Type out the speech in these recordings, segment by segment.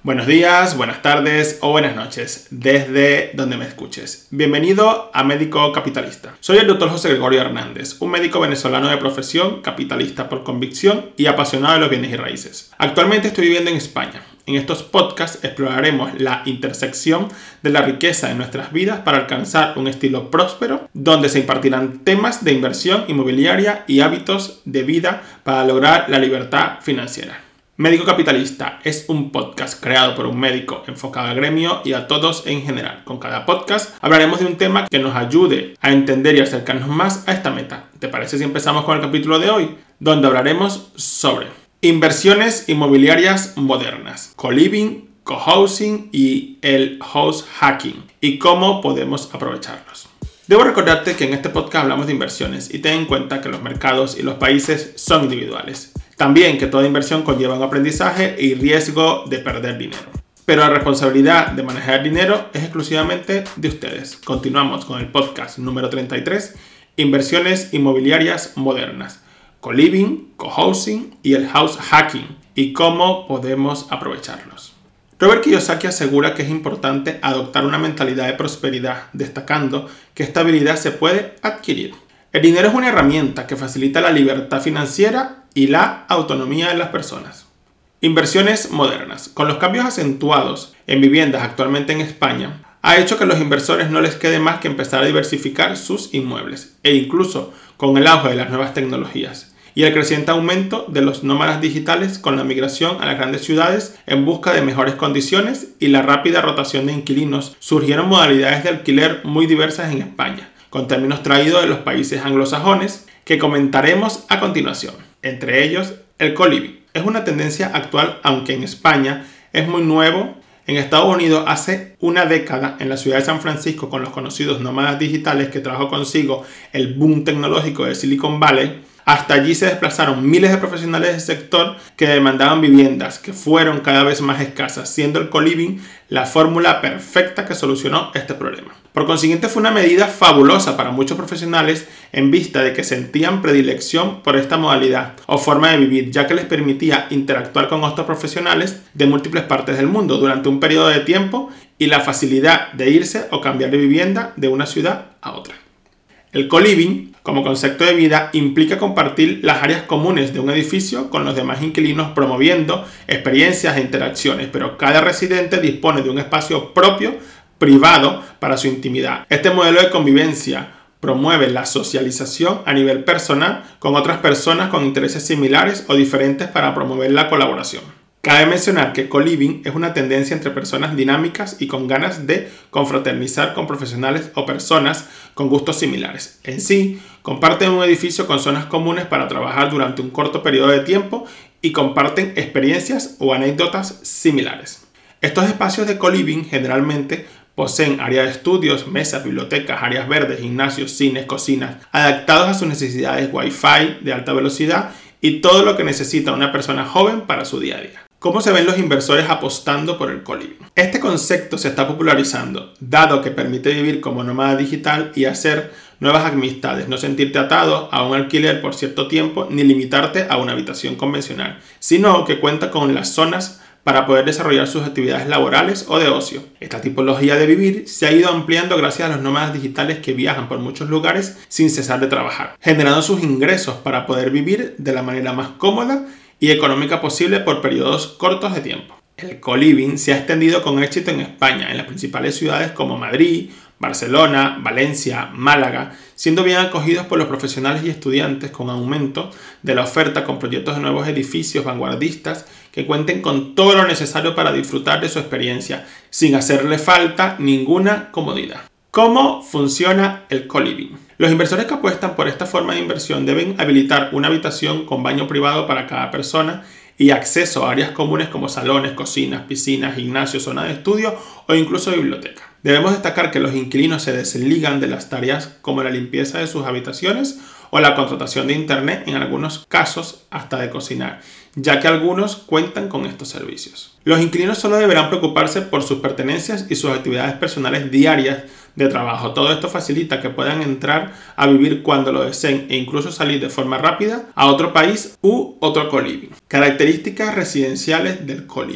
Buenos días, buenas tardes o buenas noches, desde donde me escuches. Bienvenido a Médico Capitalista. Soy el Dr. José Gregorio Hernández, un médico venezolano de profesión, capitalista por convicción y apasionado de los bienes y raíces. Actualmente estoy viviendo en España. En estos podcasts exploraremos la intersección de la riqueza en nuestras vidas para alcanzar un estilo próspero, donde se impartirán temas de inversión inmobiliaria y hábitos de vida para lograr la libertad financiera. Médico Capitalista es un podcast creado por un médico enfocado al gremio y a todos en general. Con cada podcast hablaremos de un tema que nos ayude a entender y acercarnos más a esta meta. ¿Te parece si empezamos con el capítulo de hoy? Donde hablaremos sobre inversiones inmobiliarias modernas, co-living, co-housing y el house hacking y cómo podemos aprovecharlos. Debo recordarte que en este podcast hablamos de inversiones y ten en cuenta que los mercados y los países son individuales. También que toda inversión conlleva un aprendizaje y riesgo de perder dinero. Pero la responsabilidad de manejar dinero es exclusivamente de ustedes. Continuamos con el podcast número 33, Inversiones Inmobiliarias Modernas, Co-Living, Co-Housing y el House Hacking y cómo podemos aprovecharlos. Robert Kiyosaki asegura que es importante adoptar una mentalidad de prosperidad, destacando que esta habilidad se puede adquirir. El dinero es una herramienta que facilita la libertad financiera y la autonomía de las personas. Inversiones modernas. Con los cambios acentuados en viviendas actualmente en España, ha hecho que a los inversores no les quede más que empezar a diversificar sus inmuebles, e incluso con el auge de las nuevas tecnologías y el creciente aumento de los nómadas digitales con la migración a las grandes ciudades en busca de mejores condiciones y la rápida rotación de inquilinos, surgieron modalidades de alquiler muy diversas en España, con términos traídos de los países anglosajones que comentaremos a continuación. Entre ellos, el co-living. Es una tendencia actual, aunque en España es muy nuevo. En Estados Unidos hace una década, en la ciudad de San Francisco, con los conocidos nómadas digitales que trajo consigo el boom tecnológico de Silicon Valley, hasta allí se desplazaron miles de profesionales del sector que demandaban viviendas que fueron cada vez más escasas, siendo el co-living la fórmula perfecta que solucionó este problema. Por consiguiente, fue una medida fabulosa para muchos profesionales en vista de que sentían predilección por esta modalidad o forma de vivir, ya que les permitía interactuar con otros profesionales de múltiples partes del mundo durante un periodo de tiempo y la facilidad de irse o cambiar de vivienda de una ciudad a otra. El co-living, como concepto de vida, implica compartir las áreas comunes de un edificio con los demás inquilinos, promoviendo experiencias e interacciones, pero cada residente dispone de un espacio propio, privado, para su intimidad. Este modelo de convivencia promueve la socialización a nivel personal con otras personas con intereses similares o diferentes para promover la colaboración. Cabe mencionar que co-living es una tendencia entre personas dinámicas y con ganas de confraternizar con profesionales o personas con gustos similares. En sí, comparten un edificio con zonas comunes para trabajar durante un corto periodo de tiempo y comparten experiencias o anécdotas similares. Estos espacios de co-living generalmente poseen áreas de estudios, mesas, bibliotecas, áreas verdes, gimnasios, cines, cocinas, adaptados a sus necesidades Wi-Fi de alta velocidad y todo lo que necesita una persona joven para su día a día. ¿Cómo se ven los inversores apostando por el co-living? Este concepto se está popularizando, dado que permite vivir como nómada digital y hacer nuevas amistades, no sentirte atado a un alquiler por cierto tiempo ni limitarte a una habitación convencional, sino que cuenta con las zonas para poder desarrollar sus actividades laborales o de ocio. Esta tipología de vivir se ha ido ampliando gracias a los nómadas digitales que viajan por muchos lugares sin cesar de trabajar, generando sus ingresos para poder vivir de la manera más cómoda y económica posible por periodos cortos de tiempo. El co-living se ha extendido con éxito en España, en las principales ciudades como Madrid, Barcelona, Valencia, Málaga, siendo bien acogidos por los profesionales y estudiantes con aumento de la oferta con proyectos de nuevos edificios vanguardistas que cuenten con todo lo necesario para disfrutar de su experiencia, sin hacerle falta ninguna comodidad. ¿Cómo funciona el co-living? Los inversores que apuestan por esta forma de inversión deben habilitar una habitación con baño privado para cada persona y acceso a áreas comunes como salones, cocinas, piscinas, gimnasios, zona de estudio o incluso biblioteca. Debemos destacar que los inquilinos se desligan de las tareas como la limpieza de sus habitaciones o la contratación de internet, en algunos casos hasta de cocinar, ya que algunos cuentan con estos servicios. Los inquilinos solo deberán preocuparse por sus pertenencias y sus actividades personales diarias de trabajo. Todo esto facilita que puedan entrar a vivir cuando lo deseen e incluso salir de forma rápida a otro país u otro co-living. Características residenciales del co-living.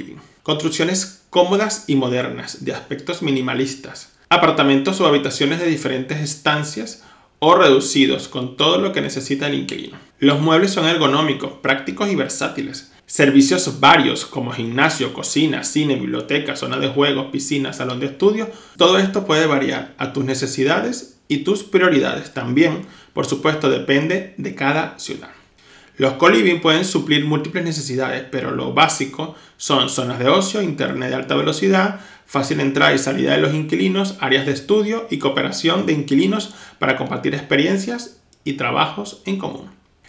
Construcciones cómodas y modernas, de aspectos minimalistas. Apartamentos o habitaciones de diferentes estancias o reducidos, con todo lo que necesita el inquilino. Los muebles son ergonómicos, prácticos y versátiles. Servicios varios como gimnasio, cocina, cine, biblioteca, zona de juegos, piscina, salón de estudio. Todo esto puede variar a tus necesidades y tus prioridades. También, por supuesto, depende de cada ciudad. Los co-living pueden suplir múltiples necesidades, pero lo básico son zonas de ocio, internet de alta velocidad, fácil entrada y salida de los inquilinos, áreas de estudio y cooperación de inquilinos para compartir experiencias y trabajos en común.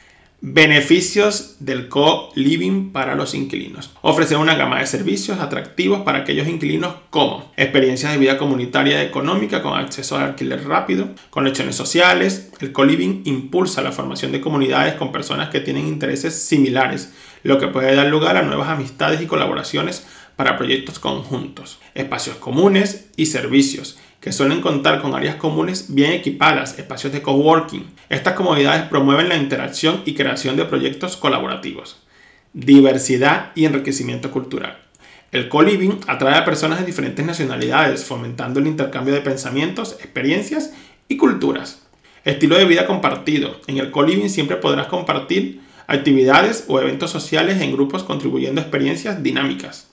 Beneficios del co-living para los inquilinos. Ofrecer una gama de servicios atractivos para aquellos inquilinos como experiencias de vida comunitaria y económica con acceso al alquiler rápido, conexiones sociales. El co-living impulsa la formación de comunidades con personas que tienen intereses similares, lo que puede dar lugar a nuevas amistades y colaboraciones para proyectos conjuntos. Espacios comunes y servicios que suelen contar con áreas comunes bien equipadas, espacios de coworking. Estas comodidades promueven la interacción y creación de proyectos colaborativos. Diversidad y enriquecimiento cultural. El co-living atrae a personas de diferentes nacionalidades, fomentando el intercambio de pensamientos, experiencias y culturas. Estilo de vida compartido. En el co-living siempre podrás compartir actividades o eventos sociales en grupos contribuyendo a experiencias dinámicas.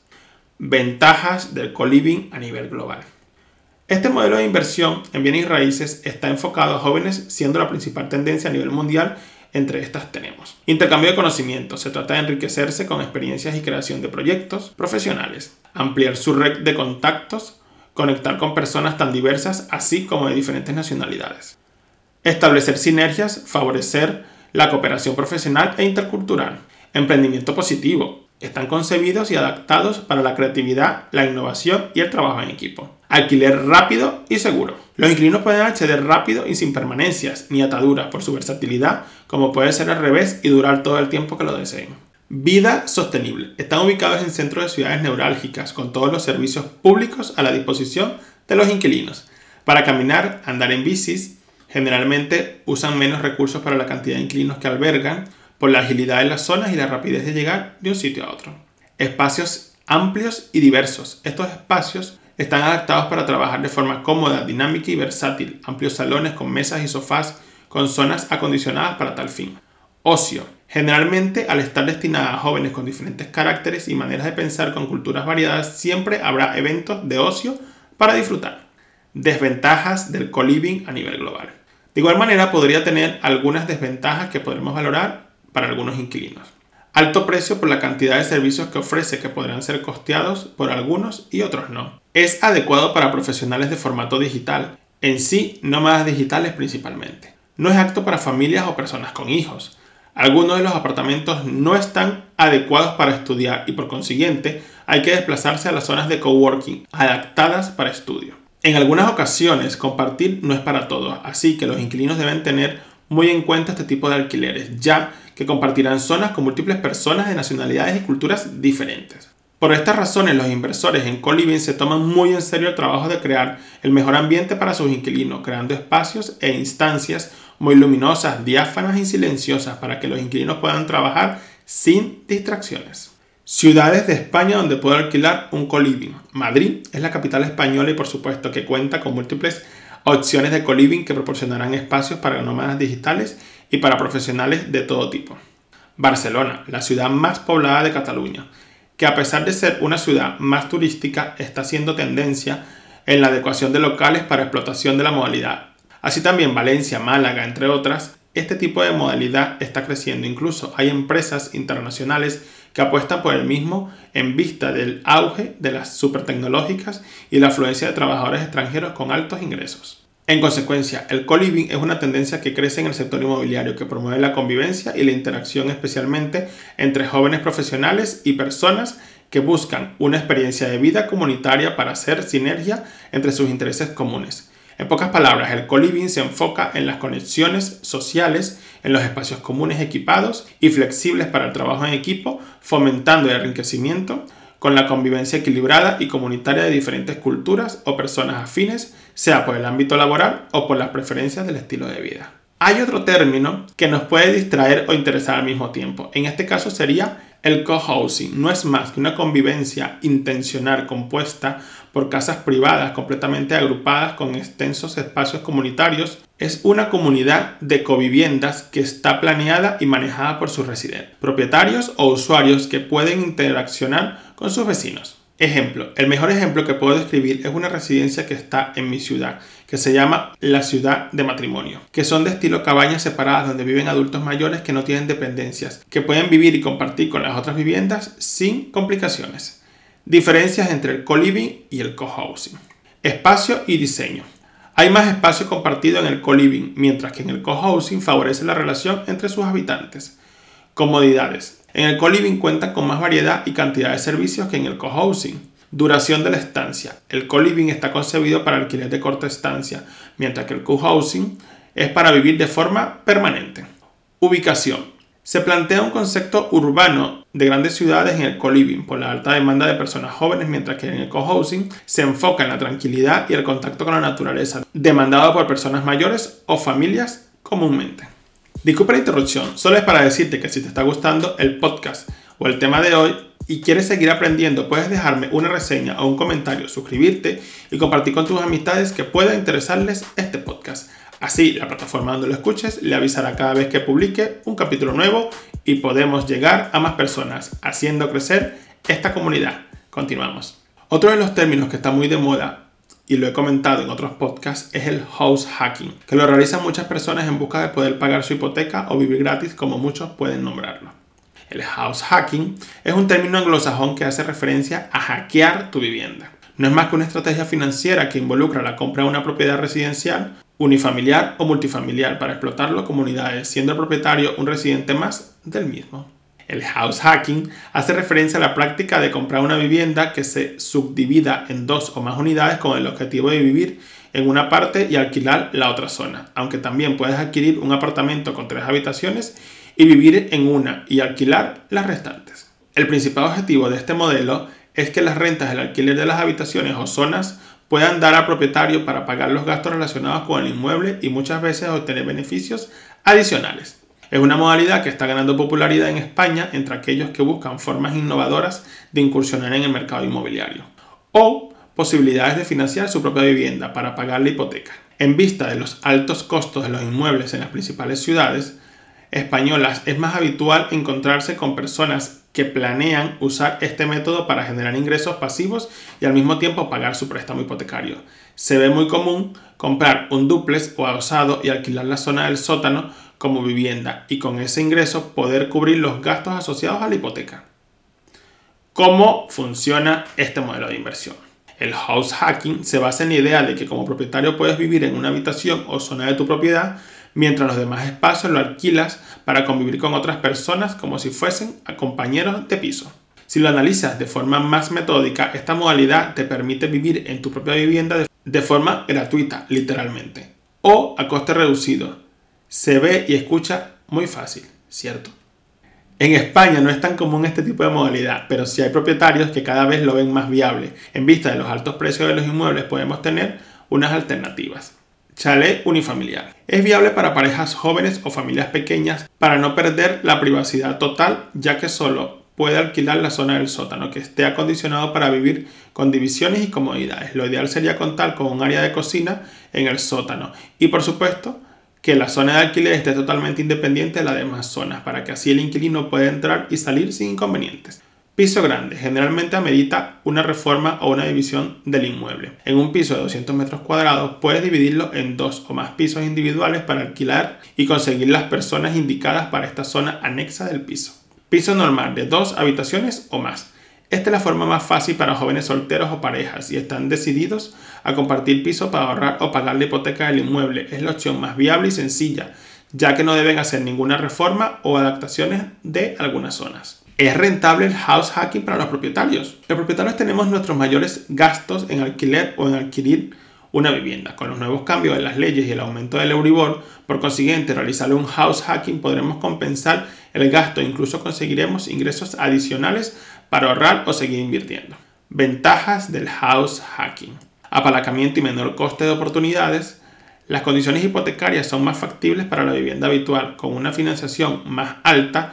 Ventajas del co-living a nivel global. Este modelo de inversión en bienes y raíces está enfocado a jóvenes, siendo la principal tendencia a nivel mundial. Entre estas tenemos intercambio de conocimientos. Se trata de enriquecerse con experiencias y creación de proyectos profesionales. Ampliar su red de contactos. Conectar con personas tan diversas, así como de diferentes nacionalidades. Establecer sinergias. Favorecer la cooperación profesional e intercultural. Emprendimiento positivo. Están concebidos y adaptados para la creatividad, la innovación y el trabajo en equipo. Alquiler rápido y seguro. Los inquilinos pueden acceder rápido y sin permanencias ni ataduras por su versatilidad, como puede ser al revés y durar todo el tiempo que lo deseen. Vida sostenible. Están ubicados en centros de ciudades neurálgicas, con todos los servicios públicos a la disposición de los inquilinos. Para caminar, andar en bicis, generalmente usan menos recursos para la cantidad de inquilinos que albergan, por la agilidad de las zonas y la rapidez de llegar de un sitio a otro. Espacios amplios y diversos. Estos espacios están adaptados para trabajar de forma cómoda, dinámica y versátil. Amplios salones con mesas y sofás con zonas acondicionadas para tal fin. Ocio. Generalmente, al estar destinada a jóvenes con diferentes caracteres y maneras de pensar con culturas variadas, siempre habrá eventos de ocio para disfrutar. Desventajas del co-living a nivel global. De igual manera, podría tener algunas desventajas que podremos valorar para algunos inquilinos. Alto precio por la cantidad de servicios que ofrece, que podrán ser costeados por algunos y otros no. Es adecuado para profesionales de formato digital, en sí nómadas digitales principalmente. No es apto para familias o personas con hijos. Algunos de los apartamentos no están adecuados para estudiar y por consiguiente hay que desplazarse a las zonas de coworking adaptadas para estudio. En algunas ocasiones compartir no es para todos, así que los inquilinos deben tener muy en cuenta este tipo de alquileres, ya que compartirán zonas con múltiples personas de nacionalidades y culturas diferentes. Por estas razones, los inversores en co-living se toman muy en serio el trabajo de crear el mejor ambiente para sus inquilinos, creando espacios e instancias muy luminosas, diáfanas y silenciosas para que los inquilinos puedan trabajar sin distracciones. Ciudades de España donde puedo alquilar un co-living. Madrid es la capital española y por supuesto que cuenta con múltiples opciones de co-living que proporcionarán espacios para nómadas digitales y para profesionales de todo tipo. Barcelona, la ciudad más poblada de Cataluña, que a pesar de ser una ciudad más turística, está haciendo tendencia en la adecuación de locales para explotación de la modalidad. Así también Valencia, Málaga, entre otras. Este tipo de modalidad está creciendo. Incluso hay empresas internacionales que apuestan por el mismo en vista del auge de las supertecnológicas y la afluencia de trabajadores extranjeros con altos ingresos. En consecuencia, el co-living es una tendencia que crece en el sector inmobiliario, que promueve la convivencia y la interacción especialmente entre jóvenes profesionales y personas que buscan una experiencia de vida comunitaria para hacer sinergia entre sus intereses comunes. En pocas palabras, el co-living se enfoca en las conexiones sociales, en los espacios comunes equipados y flexibles para el trabajo en equipo, fomentando el enriquecimiento con la convivencia equilibrada y comunitaria de diferentes culturas o personas afines, sea por el ámbito laboral o por las preferencias del estilo de vida. Hay otro término que nos puede distraer o interesar al mismo tiempo. En este caso sería El cohousing no es más que una convivencia intencional compuesta por casas privadas completamente agrupadas con extensos espacios comunitarios. Es una comunidad de coviviendas que está planeada y manejada por sus residentes, propietarios o usuarios que pueden interaccionar con sus vecinos. Ejemplo, el mejor ejemplo que puedo describir es una residencia que está en mi ciudad, que se llama la Ciudad de Matrimonio, que son de estilo cabañas separadas donde viven adultos mayores que no tienen dependencias, que pueden vivir y compartir con las otras viviendas sin complicaciones. Diferencias entre el co-living y el cohousing. Espacio y diseño. Hay más espacio compartido en el co-living, mientras que en el cohousing favorece la relación entre sus habitantes. Comodidades. En el co-living cuentan con más variedad y cantidad de servicios que en el cohousing. Duración de la estancia. El co-living está concebido para alquiler de corta estancia, mientras que el cohousing es para vivir de forma permanente. Ubicación. Se plantea un concepto urbano de grandes ciudades en el co-living por la alta demanda de personas jóvenes, mientras que en el cohousing se enfoca en la tranquilidad y el contacto con la naturaleza, demandado por personas mayores o familias comúnmente. Disculpa la interrupción, solo es para decirte que si te está gustando el podcast o el tema de hoy y quieres seguir aprendiendo, puedes dejarme una reseña o un comentario, suscribirte y compartir con tus amistades que pueda interesarles este podcast. Así, la plataforma donde lo escuches le avisará cada vez que publique un capítulo nuevo y podemos llegar a más personas, haciendo crecer esta comunidad. Continuamos. Otro de los términos que está muy de moda, y lo he comentado en otros podcasts, es el house hacking, que lo realizan muchas personas en busca de poder pagar su hipoteca o vivir gratis, como muchos pueden nombrarlo. El house hacking es un término anglosajón que hace referencia a hackear tu vivienda. No es más que una estrategia financiera que involucra la compra de una propiedad residencial, unifamiliar o multifamiliar para explotarlo como unidades, siendo el propietario un residente más del mismo. El house hacking hace referencia a la práctica de comprar una vivienda que se subdivida en 2 o más unidades con el objetivo de vivir en una parte y alquilar la otra zona, aunque también puedes adquirir un apartamento con 3 habitaciones y vivir en una y alquilar las restantes. El principal objetivo de este modelo es que las rentas del alquiler de las habitaciones o zonas puedan dar al propietario para pagar los gastos relacionados con el inmueble y muchas veces obtener beneficios adicionales. Es una modalidad que está ganando popularidad en España entre aquellos que buscan formas innovadoras de incursionar en el mercado inmobiliario o posibilidades de financiar su propia vivienda para pagar la hipoteca. En vista de los altos costos de los inmuebles en las principales ciudades españolas, es más habitual encontrarse con personas que planean usar este método para generar ingresos pasivos y al mismo tiempo pagar su préstamo hipotecario. Se ve muy común comprar un dúplex o adosado y alquilar la zona del sótano como vivienda y con ese ingreso poder cubrir los gastos asociados a la hipoteca. ¿Cómo funciona este modelo de inversión? El house hacking se basa en la idea de que como propietario puedes vivir en una habitación o zona de tu propiedad mientras los demás espacios lo alquilas para convivir con otras personas como si fuesen compañeros de piso. Si lo analizas de forma más metódica, esta modalidad te permite vivir en tu propia vivienda de forma gratuita, literalmente, o a coste reducido. Se ve y escucha muy fácil, ¿cierto? En España no es tan común este tipo de modalidad, pero sí hay propietarios que cada vez lo ven más viable. En vista de los altos precios de los inmuebles podemos tener unas alternativas. Chalet unifamiliar. Es viable para parejas jóvenes o familias pequeñas para no perder la privacidad total, ya que solo puede alquilar la zona del sótano, que esté acondicionado para vivir con divisiones y comodidades. Lo ideal sería contar con un área de cocina en el sótano y, por supuesto, que la zona de alquiler esté totalmente independiente de las demás zonas, para que así el inquilino pueda entrar y salir sin inconvenientes. Piso grande. Generalmente amerita una reforma o una división del inmueble. En un piso de 200 metros cuadrados puedes dividirlo en 2 o más pisos individuales para alquilar y conseguir las personas indicadas para esta zona anexa del piso. Piso normal de 2 habitaciones o más. Esta es la forma más fácil para jóvenes solteros o parejas y están decididos a compartir piso para ahorrar o pagar la hipoteca del inmueble. Es la opción más viable y sencilla, ya que no deben hacer ninguna reforma o adaptaciones de algunas zonas. ¿Es rentable el house hacking para los propietarios? Los propietarios tenemos nuestros mayores gastos en alquiler o en adquirir una vivienda. Con los nuevos cambios de las leyes y el aumento del Euribor, por consiguiente, realizar un house hacking podremos compensar el gasto e incluso conseguiremos ingresos adicionales para ahorrar o seguir invirtiendo. Ventajas del house hacking. Apalancamiento y menor coste de oportunidades. Las condiciones hipotecarias son más factibles para la vivienda habitual. Con una financiación más alta,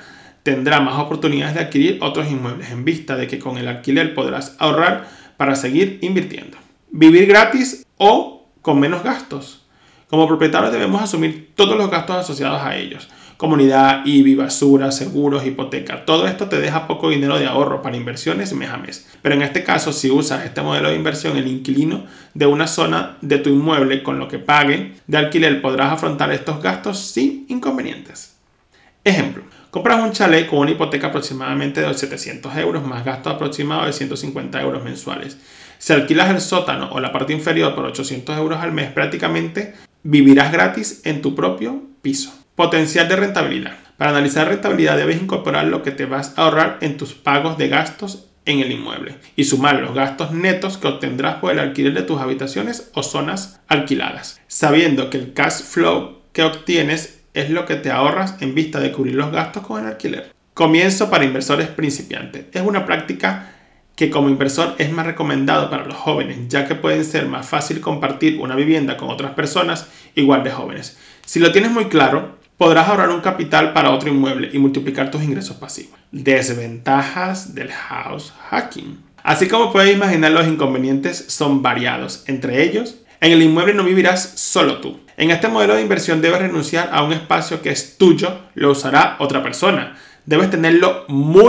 tendrá más oportunidades de adquirir otros inmuebles en vista de que con el alquiler podrás ahorrar para seguir invirtiendo. Vivir gratis o con menos gastos. Como propietarios debemos asumir todos los gastos asociados a ellos. Comunidad, IBI, basura, seguros, hipoteca. Todo esto te deja poco dinero de ahorro para inversiones mes a mes. Pero en este caso, si usas este modelo de inversión, el inquilino de una zona de tu inmueble con lo que pague de alquiler podrás afrontar estos gastos sin inconvenientes. Ejemplo, compras un chalet con una hipoteca aproximadamente de 700 euros más gastos aproximados de 150 euros mensuales. Si alquilas el sótano o la parte inferior por 800 euros al mes, prácticamente vivirás gratis en tu propio piso. Potencial de rentabilidad. Para analizar rentabilidad debes incorporar lo que te vas a ahorrar en tus pagos de gastos en el inmueble y sumar los gastos netos que obtendrás por el alquiler de tus habitaciones o zonas alquiladas, sabiendo que el cash flow que obtienes es lo que te ahorras en vista de cubrir los gastos con el alquiler. Comienzo para inversores principiantes. Es una práctica que como inversor es más recomendado para los jóvenes, ya que puede ser más fácil compartir una vivienda con otras personas igual de jóvenes. Si lo tienes muy claro, podrás ahorrar un capital para otro inmueble y multiplicar tus ingresos pasivos. Desventajas del house hacking. Así como puedes imaginar, los inconvenientes son variados. Entre ellos, en el inmueble no vivirás solo tú. En este modelo de inversión debes renunciar a un espacio que es tuyo, lo usará otra persona. Debes tenerlo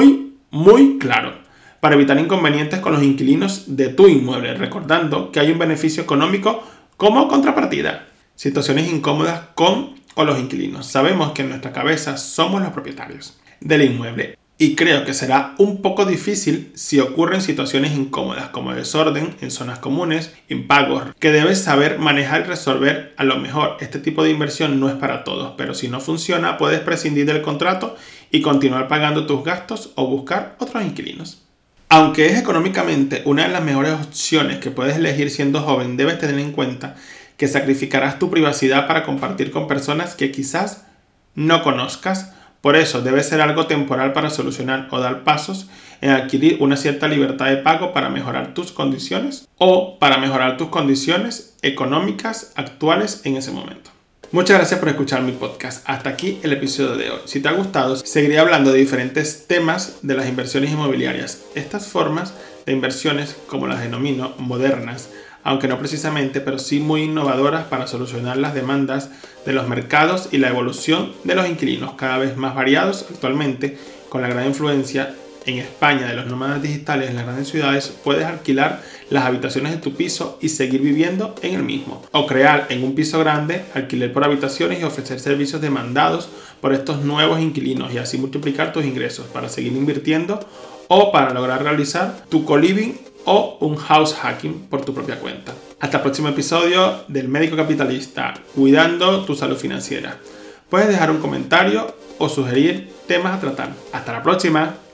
muy claro para evitar inconvenientes con los inquilinos de tu inmueble, recordando que hay un beneficio económico como contrapartida. Situaciones incómodas con o los inquilinos. Sabemos que en nuestra cabeza somos los propietarios del inmueble y creo que será un poco difícil si ocurren situaciones incómodas como desorden en zonas comunes, impagos, que debes saber manejar y resolver. A lo mejor este tipo de inversión no es para todos, pero si no funciona puedes prescindir del contrato y continuar pagando tus gastos o buscar otros inquilinos. Aunque es económicamente una de las mejores opciones que puedes elegir siendo joven, debes tener en cuenta que sacrificarás tu privacidad para compartir con personas que quizás no conozcas. Por eso debe ser algo temporal para solucionar o dar pasos en adquirir una cierta libertad de pago para mejorar tus condiciones o para mejorar tus condiciones económicas actuales en ese momento. Muchas gracias por escuchar mi podcast. Hasta aquí el episodio de hoy. Si te ha gustado, seguiré hablando de diferentes temas de las inversiones inmobiliarias. Estas formas de inversiones, como las denomino, modernas, aunque no precisamente, pero sí muy innovadoras para solucionar las demandas de los mercados y la evolución de los inquilinos, cada vez más variados actualmente, con la gran influencia en España de los nómadas digitales en las grandes ciudades. Puedes alquilar las habitaciones de tu piso y seguir viviendo en el mismo, o crear en un piso grande alquiler por habitaciones y ofrecer servicios demandados por estos nuevos inquilinos y así multiplicar tus ingresos para seguir invirtiendo o para lograr realizar tu co-living o un house hacking por tu propia cuenta. Hasta el próximo episodio del Médico Capitalista, cuidando tu salud financiera. Puedes dejar un comentario o sugerir temas a tratar. Hasta la próxima.